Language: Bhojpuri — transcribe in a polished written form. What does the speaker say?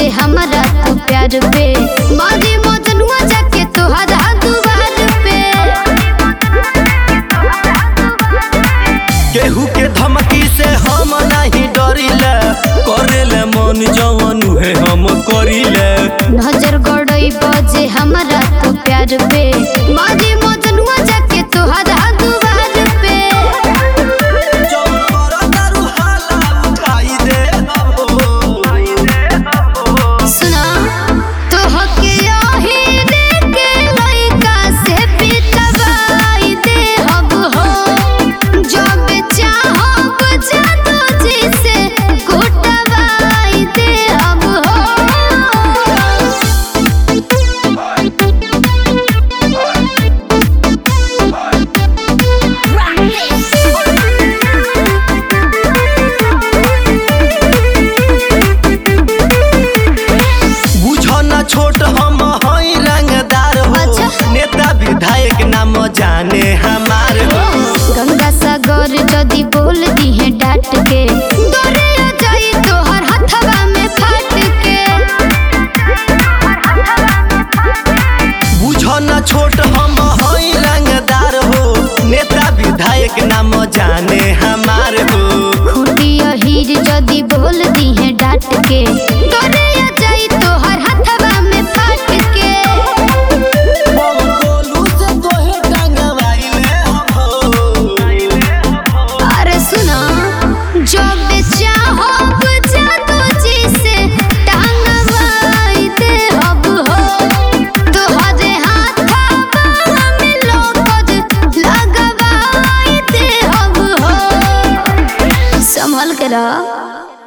हमरा तू प्यार पे मारी मजनुआ जाके तोहरा दुआर पे। केहू के धमकी से हम नहीं डरिले, करेले मन जवन है हम करिले। नजर गड़ई बजे हमरा तू प्यार पे मारी मजनुआ जाके तोहरा दुआर पे। सुना तोहके यही देके लइका से पिटवाई दे हब हो, जब चाहब जादू जी से कुटवाई दे हब हो। छोट हम हई रंगदार हो, नेता विधायक नाम जाने हमार हो। गंगा सागर जदी बोल दी है डांट के डरे जाई तोहर हथवा में फाट के। बुझो न छोट हम हई रंगदार हो, नेता विधायक नाम जाने हमार हो। खुटिया हीर जदी बोल दी है डांट के डरे जाई तोहर हथवा में फाट के। अरे सुना जब चाहब जादू जी से टांगवाई दे हब हो, तोहरे हाथवा में लोकज लगवाई दे हब हो। संभल के रह।